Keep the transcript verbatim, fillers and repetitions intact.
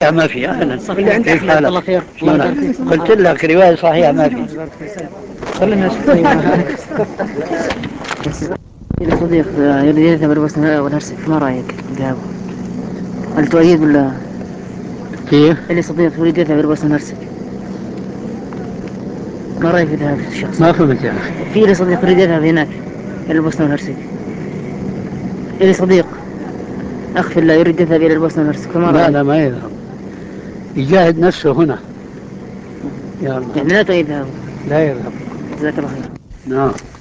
ما في أهلا. اللي عندك كيف جزاك حالك؟ الله خير. شلونك؟ الله يبارك فيك. قلت لك رواية صحيحة ما في. خلينا شوي. إذا صديق يريد يذهب إلى بوسنيا والهرسك ما رأيك ذهابه؟ هل تؤيد ولا؟ كيف؟ اللي صديق يريد يذهب إلى بوسنيا والهرسك ما رأيك في ذهاب الشخص؟ ما فهمت يا أخي. في لي صديق يريد يذهب هناك إلى البوسنة والهرسك. إلي صديق أخ في الله يريد يذهب إلى البوسنة والهرسك فما لا رأيك؟ لا ما يذهب، يجاهد نفسه هنا. يا الله. يعني لا تؤيد ذهابه. لا يذهب. جزاك الله خير. نعم.